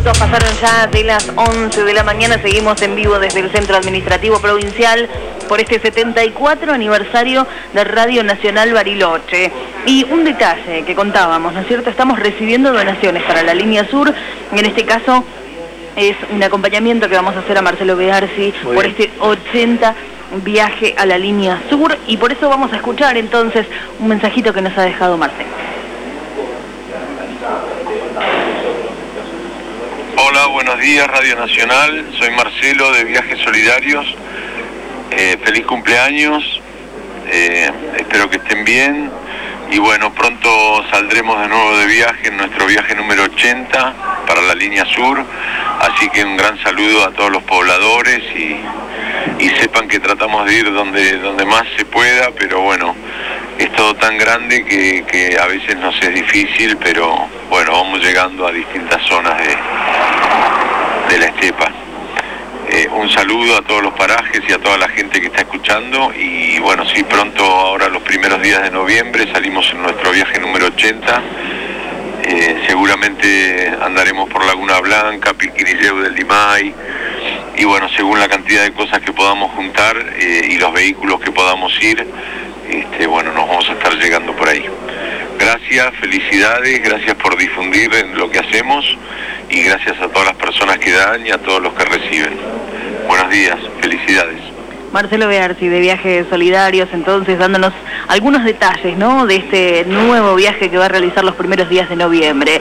minutos pasaron ya de las 11 de la mañana. Seguimos en vivo desde el Centro Administrativo Provincial por este 74 aniversario de Radio Nacional Bariloche. Y un detalle que contábamos, ¿no es cierto? Estamos recibiendo donaciones para la línea sur. En este caso es un acompañamiento que vamos a hacer a Marcelo Bearsi por este 80 viaje a la línea sur. Y por eso vamos a escuchar entonces un mensajito que nos ha dejado Marcelo. Hola, buenos días Radio Nacional, soy Marcelo de Viajes Solidarios, feliz cumpleaños, espero que estén bien y bueno, pronto saldremos de nuevo de viaje en nuestro viaje número 80 para la línea sur, así que un gran saludo a todos los pobladores y sepan que tratamos de ir donde más se pueda, pero bueno, es todo tan grande que a veces nos es difícil, pero bueno, vamos llegando a distintas zonas de la estepa. Un saludo a todos los parajes y a toda la gente que está escuchando y bueno, sí, pronto ahora los primeros días de noviembre salimos en nuestro viaje número 80, seguramente andaremos por Laguna Blanca, Piquirilleu del Limay y bueno, según la cantidad de cosas que podamos juntar y los vehículos que podamos ir, bueno, nos vamos a estar llegando por ahí. Gracias, felicidades, gracias por difundir lo que hacemos y gracias a todas las personas que dan y a todos los que reciben. Buenos días, felicidades. Marcelo Bearsi de Viajes Solidarios, entonces dándonos algunos detalles, ¿no?, de este nuevo viaje que va a realizar los primeros días de noviembre.